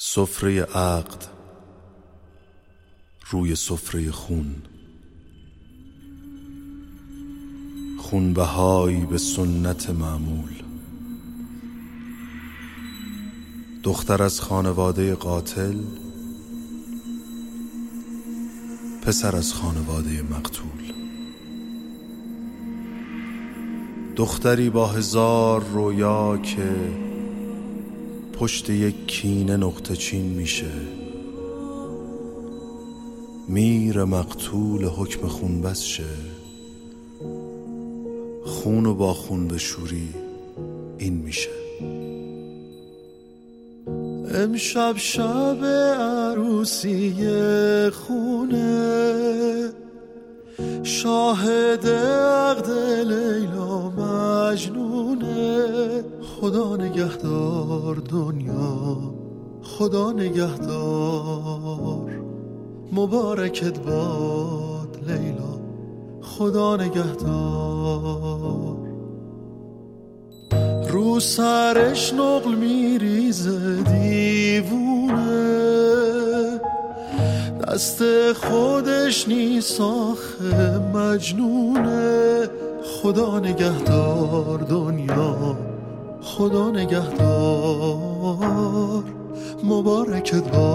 سفره عقد روی سفره خون، خونبهایی به سنت معمول. دختر از خانواده قاتل، پسر از خانواده مقتول. دختری با 1000 رویا که پشت یک کینه نقطه چین میشه. میر مقتول حکم خون بس شه، خونو با خون بشوری این میشه. امشب شب عروسی خونه، شاهد عقد لیلا مجنونه. خدا نگهدار دنیا، خدا نگهدار، مبارکت باد لیلا، خدا نگهدار. رو سرش نقل میریزه دیوونه، دست خودش نیست آخه مجنونه. خدا نگهدار دنیا، خدا نگهدار، مبارکت باد.